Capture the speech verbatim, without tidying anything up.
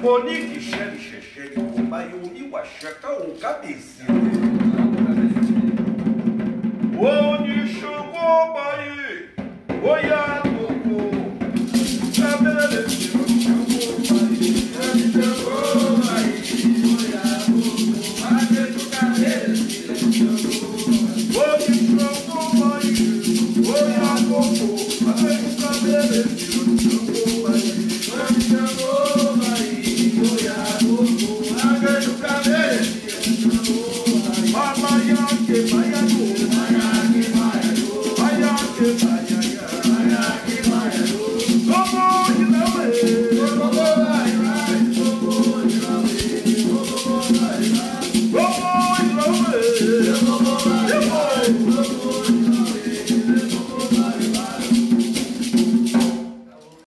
Monique Chelle Chelle Bayoni Washaka au Kabesi. Oh, du choco baye. Oh, ya